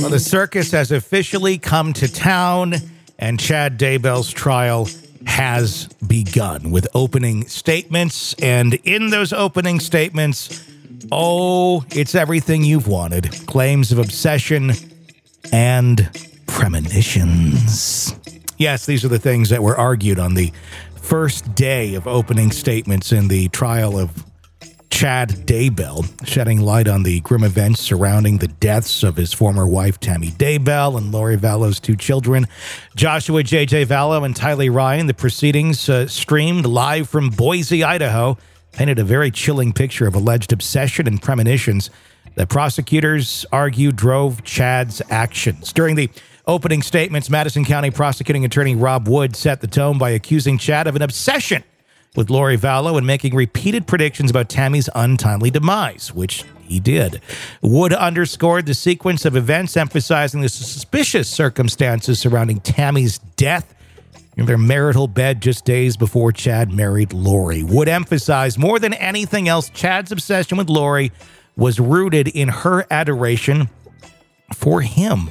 Well, the circus has officially come to town, and Chad Daybell's trial has begun with opening statements. And in those opening statements, it's everything you've wanted. Claims of obsession and premonitions. Yes, these are the things that were argued on the first day of opening statements in the trial of Chad Daybell, shedding light on the grim events surrounding the deaths of his former wife, Tammy Daybell, and Lori Vallow's two children, Joshua J.J. Vallow and Tylee Ryan. The proceedings, streamed live from Boise, Idaho, painted a very chilling picture of alleged obsession and premonitions that prosecutors argue drove Chad's actions. During the opening statements, Madison County prosecuting attorney Rob Wood set the tone by accusing Chad of an obsession with Lori Vallow and making repeated predictions about Tammy's untimely demise, which he did. Wood underscored the sequence of events, emphasizing the suspicious circumstances surrounding Tammy's death in their marital bed just days before Chad married Lori. Wood emphasized more than anything else, Chad's obsession with Lori was rooted in her adoration for him.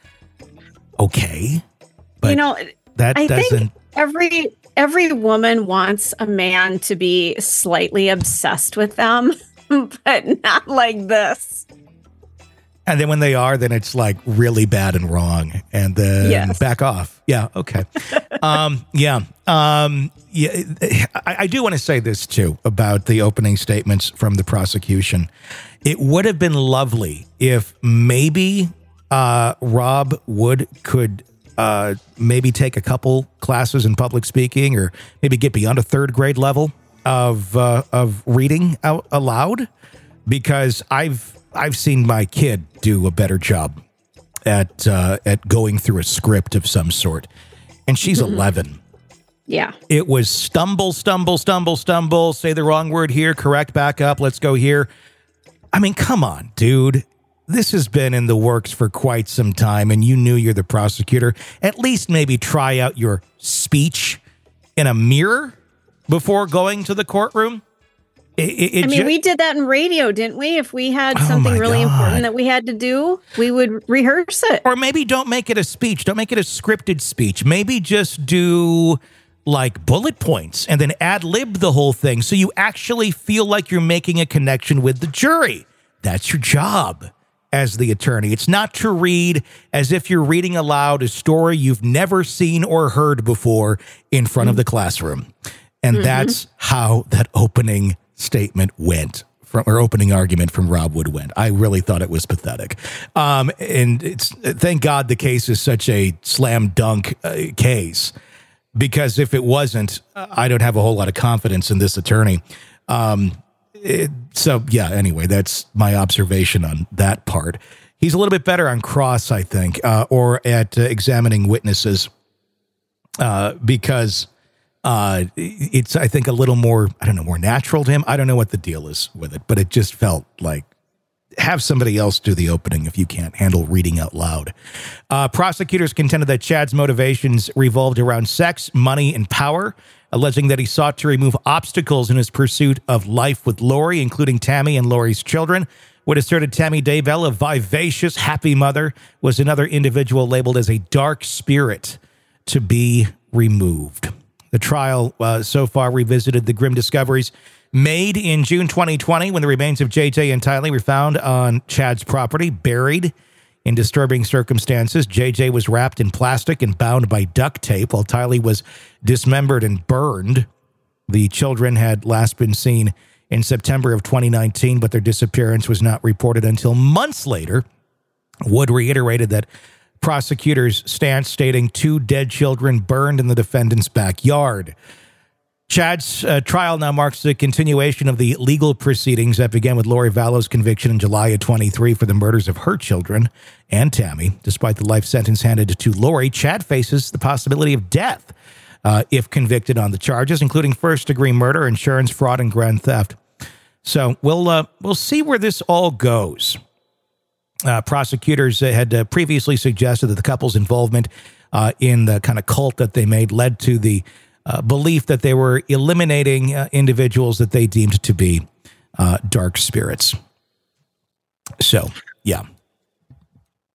Okay. But I think every woman wants a man to be slightly obsessed with them, but not like this. And then when they are, then it's like really bad and wrong, and then back off. Yeah. Okay. I do want to say this too about the opening statements from the prosecution. It would have been lovely if maybe Rob Wood could maybe take a couple classes in public speaking, or maybe get beyond a third grade level of reading out aloud, because I've seen my kid do a better job at going through a script of some sort, and she's 11. Yeah, it was stumble, say the wrong word here, correct, back up, let's go here. I mean, come on, dude. This has been in the works for quite some time, and you knew you're the prosecutor. At least maybe try out your speech in a mirror before going to the courtroom. We did that in radio, didn't we? If we had something really important that we had to do, we would rehearse it. Or maybe don't make it a speech. Don't make it a scripted speech. Maybe just do like bullet points and then ad-lib the whole thing so you actually feel like you're making a connection with the jury. That's your job as the attorney. It's not to read as if you're reading aloud a story you've never seen or heard before in front of the classroom. And that's how that opening statement went, or opening argument from Rob Wood went. I really thought it was pathetic. And it's thank God the case is such a slam dunk case, because if it wasn't, I don't have a whole lot of confidence in this attorney. Anyway, that's my observation on that part. He's a little bit better on cross, I think, or at examining witnesses, because it's, I think, a little more, more natural to him. I don't know what the deal is with it, but it just felt like, have somebody else do the opening if you can't handle reading out loud. Prosecutors contended that Chad's motivations revolved around sex, money, and power, alleging that he sought to remove obstacles in his pursuit of life with Lori, including Tammy and Lori's children. Wood asserted Tammy Daybell, a vivacious, happy mother, was another individual labeled as a dark spirit to be removed. The trial so far revisited the grim discoveries made in June 2020 when the remains of JJ and Tylee were found on Chad's property, buried in disturbing circumstances. JJ was wrapped in plastic and bound by duct tape, while Tylee was dismembered and burned. The children had last been seen in September of 2019, but their disappearance was not reported until months later. Wood reiterated that prosecutors' stance, stating 2 dead children burned in the defendant's backyard. Chad's trial now marks the continuation of the legal proceedings that began with Lori Vallow's conviction in July of 23 for the murders of her children and Tammy. Despite the life sentence handed to Lori, Chad faces the possibility of death if convicted on the charges, including first-degree murder, insurance fraud, and grand theft. So we'll see where this all goes. Prosecutors had previously suggested that the couple's involvement in the kind of cult that they made led to the belief that they were eliminating individuals that they deemed to be dark spirits. So, yeah.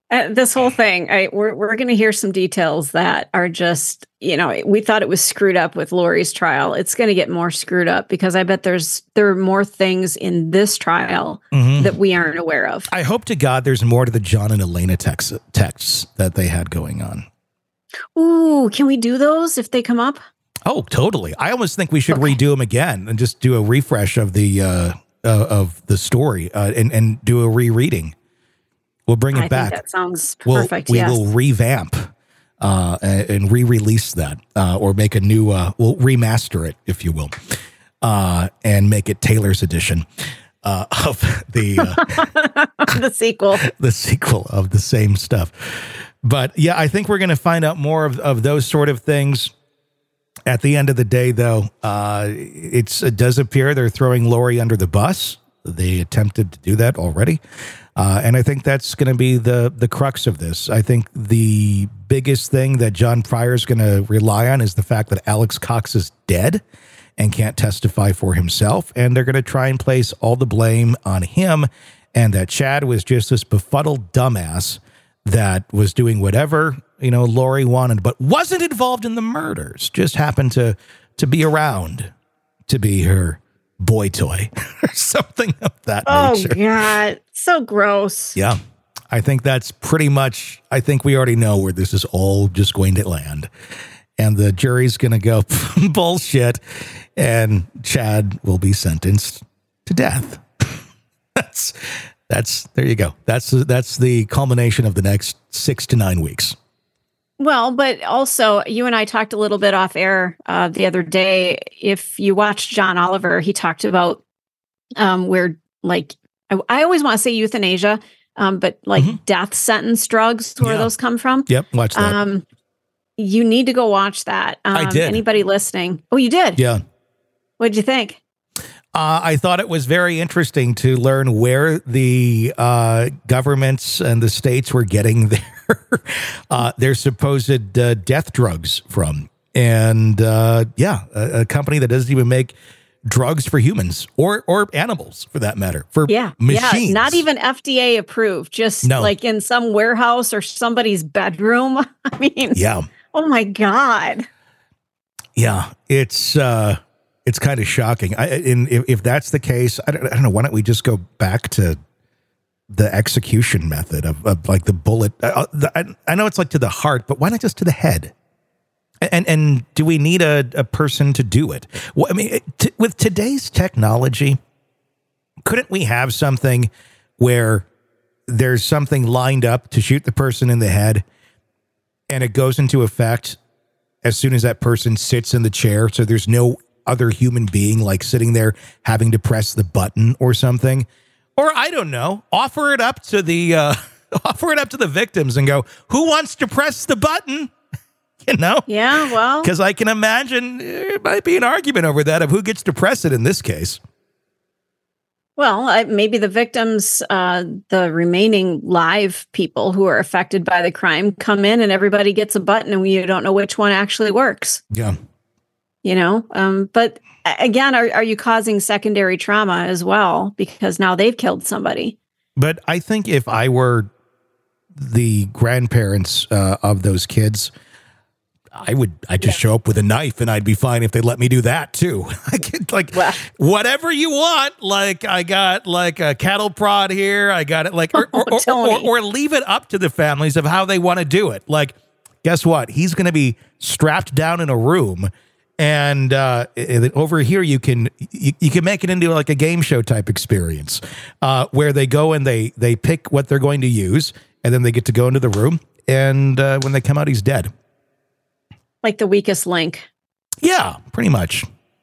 This whole thing, we're going to hear some details that are just, we thought it was screwed up with Lori's trial. It's going to get more screwed up because I bet there are more things in this trial that we aren't aware of. I hope to God there's more to the John and Elena texts that they had going on. Ooh, can we do those if they come up? Oh, totally. I almost think we should redo them again and just do a refresh of the story and do a rereading. We'll bring it back. That sounds perfect. We will revamp and re-release that or make a new, we'll remaster it, if you will, and make it Taylor's edition of the the sequel. The sequel of the same stuff. But yeah, I think we're going to find out more of those sort of things. At the end of the day, though, it does appear they're throwing Lori under the bus. They attempted to do that already. And I think that's going to be the crux of this. I think the biggest thing that John Pryor is going to rely on is the fact that Alex Cox is dead and can't testify for himself. And they're going to try and place all the blame on him and that Chad was just this befuddled dumbass that was doing whatever, Lori wanted, but wasn't involved in the murders, just happened to be around to be her boy toy or something of that nature. Oh, God. So gross. Yeah. I think that's pretty much, I think we already know where this is all just going to land. And the jury's going to go, bullshit, and Chad will be sentenced to death. That's there you go. That's the culmination of the next 6 to 9 weeks. Well, but also you and I talked a little bit off air the other day. If you watch John Oliver, he talked about where, like, I always want to say euthanasia, but like death sentence drugs, where those come from. Yep, watch that. You need to go watch that. I did. Anybody listening? Oh, you did? Yeah. What did you think? I thought it was very interesting to learn where the governments and the states were getting their supposed death drugs from. And a company that doesn't even make drugs for humans or animals, for that matter, for machines. Yeah, not even FDA approved, just like in some warehouse or somebody's bedroom. I mean, oh my God. Yeah, it's kind of shocking. If that's the case, I don't know. Why don't we just go back to the execution method of like the bullet? I know it's like to the heart, but why not just to the head? And do we need a person to do it? Well, I mean, with today's technology, couldn't we have something where there's something lined up to shoot the person in the head, and it goes into effect as soon as that person sits in the chair, so there's no other human being like sitting there having to press the button or something? Or I don't know, offer it up to the victims and go, who wants to press the button? Yeah, well, because I can imagine there might be an argument over that of who gets to press it in this case. Well, maybe the victims, the remaining live people who are affected by the crime, come in and everybody gets a button and you don't know which one actually works. Yeah. But again, are you causing secondary trauma as well? Because now they've killed somebody. But I think if I were the grandparents of those kids, I'd just show up with a knife and I'd be fine if they let me do that too. I could whatever you want. Like I got like a cattle prod here. I got it like, or leave it up to the families of how they want to do it. Like, guess what? He's going to be strapped down in a room. And over here, you can make it into like a game show type experience where they go and they pick what they're going to use, and then they get to go into the room. And when they come out, he's dead. Like the weakest link. Yeah, pretty much.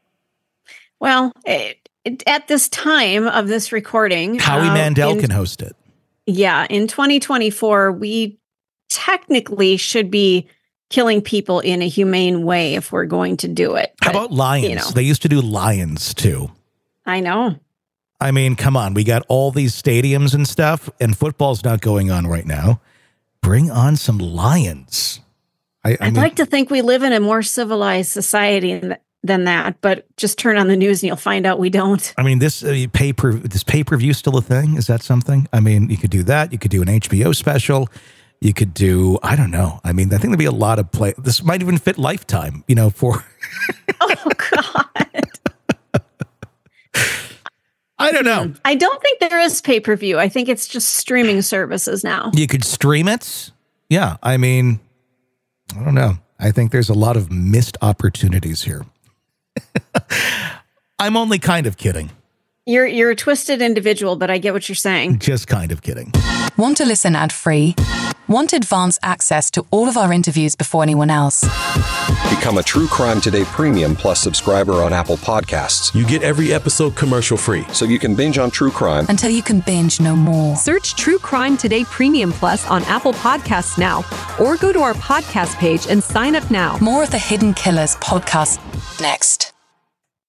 Well, at this time of this recording, Howie Mandel can host it. Yeah, in 2024, we technically should be killing people in a humane way if we're going to do it. How about lions? They used to do lions too. I know. I mean, come on. We got all these stadiums and stuff, and football's not going on right now. Bring on some lions. I'd like to think we live in a more civilized society than that, but just turn on the news and you'll find out we don't. I mean, this pay-per-view still a thing? Is that something? I mean, you could do that. You could do an HBO special. You could do, I don't know. I mean, I think there'd be a lot of play. This might even fit Lifetime, for. Oh, God. I don't know. I don't think there is pay-per-view. I think it's just streaming services now. You could stream it. Yeah. I mean, I don't know. I think there's a lot of missed opportunities here. I'm only kind of kidding. You're a twisted individual, but I get what you're saying. Just kind of kidding. Want to listen ad-free? Want advanced access to all of our interviews before anyone else? Become a True Crime Today Premium Plus subscriber on Apple Podcasts. You get every episode commercial-free. So you can binge on true crime until you can binge no more. Search True Crime Today Premium Plus on Apple Podcasts now, or go to our podcast page and sign up now. More of the Hidden Killers podcast next.